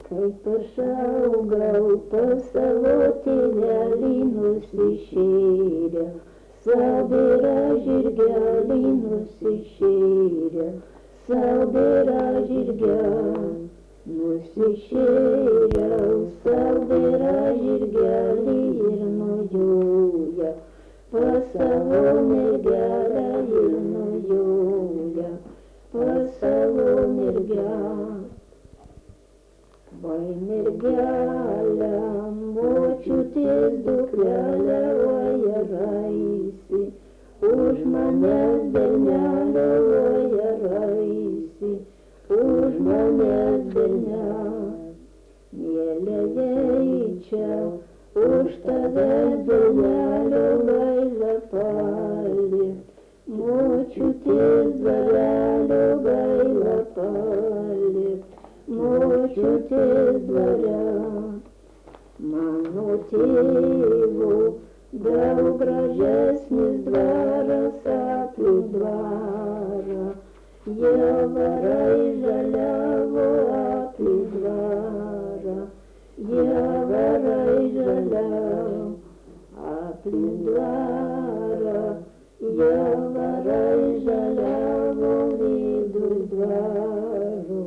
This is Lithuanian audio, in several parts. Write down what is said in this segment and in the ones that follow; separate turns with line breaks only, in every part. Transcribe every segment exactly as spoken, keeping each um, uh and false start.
Kaip aš augau pas savo tėvelį nusišėrę, Saubėra žirgelį nusišėrę, Saubėra žirgelį nusišėriau, Saubėra žirgelį ir nujoja, pas savo mergelę ir nujoja, pas savo mergelę. Vai mergelė, močiutės dukrelė, oja raisi, už manęs bernelio, oja raisi, už manęs bernelio. Mielė eičiau, už tave bernelio gaila palik, močiutės dvarelio gaila palik. Močiutės dvare, mano tėvo, daug gražesnis dvaras aplink dvarą, javarai žaliavo aplink dvarą, javarai žaliavo aplink dvarą, javarai žaliavo vidur dvaro.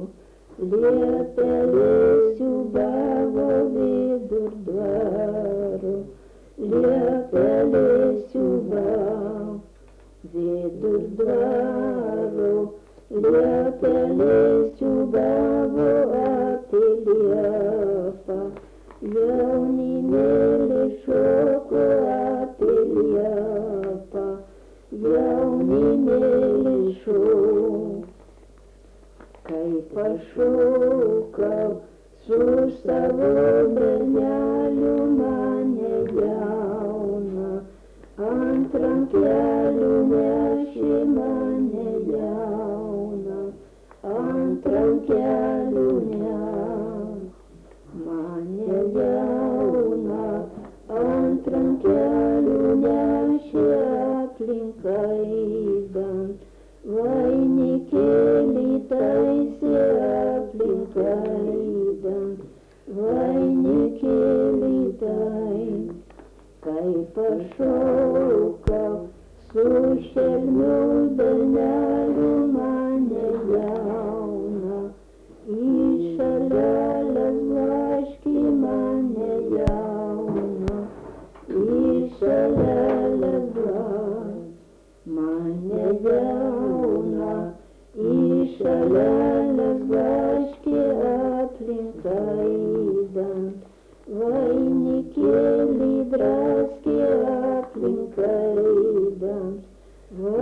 Liepelė siūbavo vidur dvaro, liepelė siūbavo vidur dvaro, liepelė siūbavo apie liepą, jaunimėlį šoko apie liepą, jaunimėlį šoko. Kaip aš šokau su savo berneliu mane jauną, ant rankelių nešė mane jauną, ant rankelių nešė mane jauną, ant rankelių nešė aplink aidant. Vainikėlį taisė aplink aidant, vainikėlį taisė. Kaip aš šokau su šelmiu berneliu mane jauną, į šaleles blaškė mane jauną, į šaleles blaškė mane jauną, į šaleles blaškė aplink aidant, vainikėlį draskė aplink aidant,